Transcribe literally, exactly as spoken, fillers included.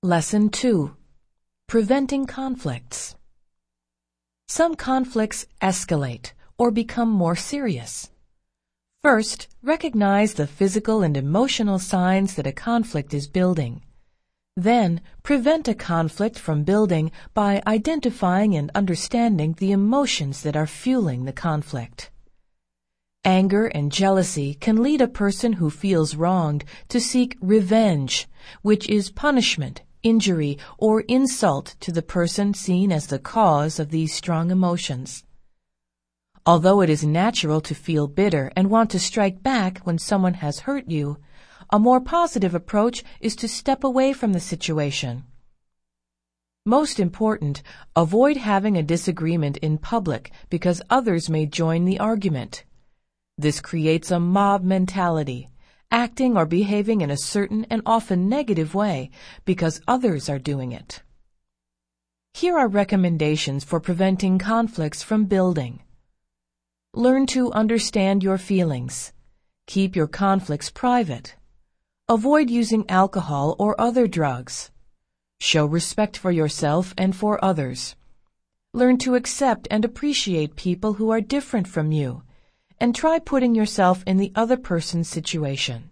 Lesson two. Preventing conflicts. Some conflicts escalate or become more serious. First, recognize the physical and emotional signs that a conflict is building. Then, prevent a conflict from building by identifying and understanding the emotions that are fueling the conflict. Anger and jealousy can lead a person who feels wronged to seek revenge, which is punishment, injury, or insult to the person seen as the cause of these strong emotions. Although it is natural to feel bitter and want to strike back when someone has hurt you, a more positive approach is to step away from the situation. Most important, avoid having a disagreement in public because others may join the argument. This creates a mob mentality, acting or behaving in a certain and often negative way because others are doing it. Here are recommendations for preventing conflicts from building. Learn to understand your feelings. Keep your conflicts private. Avoid using alcohol or other drugs. Show respect for yourself and for others. Learn to accept and appreciate people who are different from you, and try putting yourself in the other person's situation.